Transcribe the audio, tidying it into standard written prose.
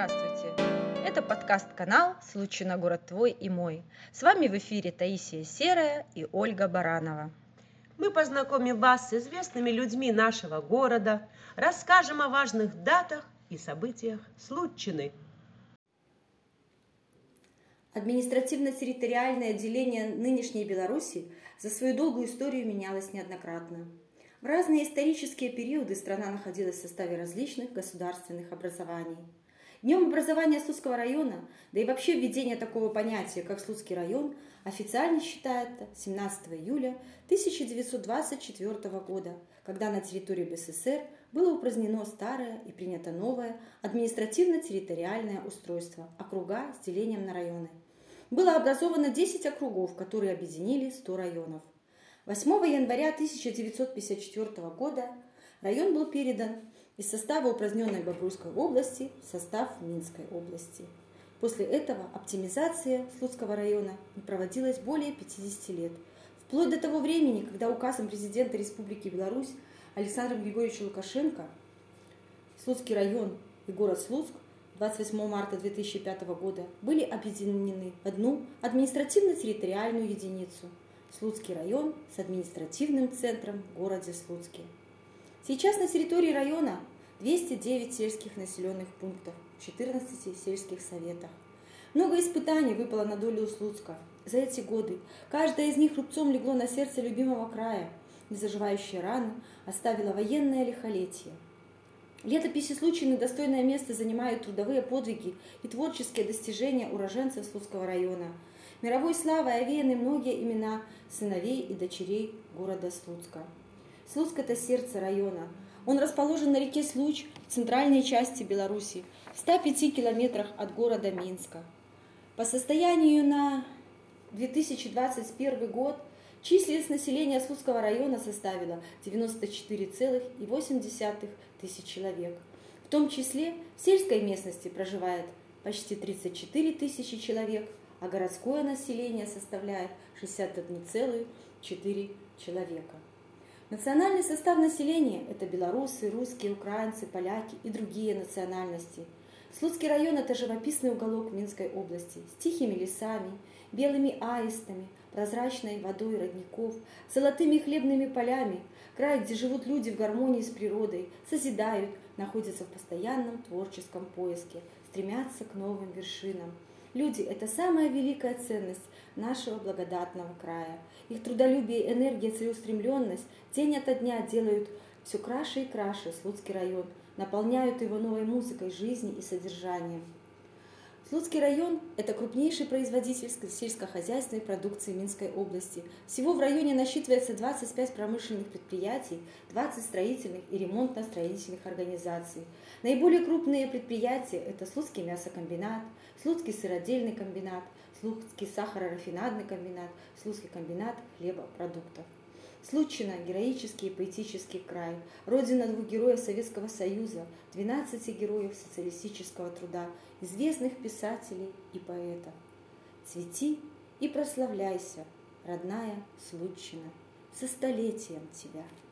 Здравствуйте! Это подкаст-канал «Случайно город твой и мой». С вами в эфире Таисия Серая и Ольга Баранова. Мы познакомим вас с известными людьми нашего города, расскажем о важных датах и событиях Случины. Административно-территориальное деление нынешней Беларуси за свою долгую историю менялось неоднократно. В разные исторические периоды страна находилась в составе различных государственных образований. Днем образования Слуцкого района, да и вообще введение такого понятия, как Слуцкий район, официально считается 17 июля 1924 года, когда на территории БССР было упразднено старое и принято новое административно-территориальное устройство – округа с делением на районы. Было образовано 10 округов, которые объединили 100 районов. 8 января 1954 года район был передан из состава упраздненной Бобруйской области в состав Минской области. После этого оптимизация Слуцкого района не проводилась более 50 лет, вплоть до того времени, когда указом президента Республики Беларусь Александра Григорьевича Лукашенко Слуцкий район и город Слуцк 28 марта 2005 года были объединены в одну административно-территориальную единицу – Слуцкий район с административным центром в городе Слуцке. Сейчас на территории района 209 сельских населенных пунктов в 14 сельских советах. Много испытаний выпало на долю Слуцка. За эти годы каждое из них рубцом легло на сердце любимого края. Незаживающие раны оставило военное лихолетие. В летописи Случины достойное место занимают трудовые подвиги и творческие достижения уроженцев Слуцкого района. Мировой славой овеяны многие имена сыновей и дочерей города Слуцка. Слуцк – это сердце района. Он расположен на реке Случ в центральной части Беларуси, в 105 километрах от города Минска. По состоянию на 2021 год численность населения Слуцкого района составила 94,8 тысяч человек. В том числе в сельской местности проживает почти 34 тысячи человек, а городское население составляет 61,4 человека. Национальный состав населения – это белорусы, русские, украинцы, поляки и другие национальности. Слуцкий район – это живописный уголок Минской области с тихими лесами, белыми аистами, прозрачной водой родников, золотыми хлебными полями, край, где живут люди в гармонии с природой, созидают, находятся в постоянном творческом поиске, стремятся к новым вершинам. Люди – это самая великая ценность нашего благодатного края. Их трудолюбие, энергия, целеустремленность день ото дня делают все краше и краше Слуцкий район, наполняют его новой музыкой жизни и содержанием. Слуцкий район – это крупнейший производитель сельскохозяйственной продукции Минской области. Всего в районе насчитывается 25 промышленных предприятий, 20 строительных и ремонтно-строительных организаций. Наиболее крупные предприятия – это Слуцкий мясокомбинат, Слуцкий сыродельный комбинат, Слуцкий сахарорафинадный комбинат, Слуцкий комбинат хлебопродуктов. Случина – героический и поэтический край, родина 2 героев Советского Союза, 12 героев социалистического труда, известных писателей и поэтов. Цвети и прославляйся, родная Случина, со столетием тебя!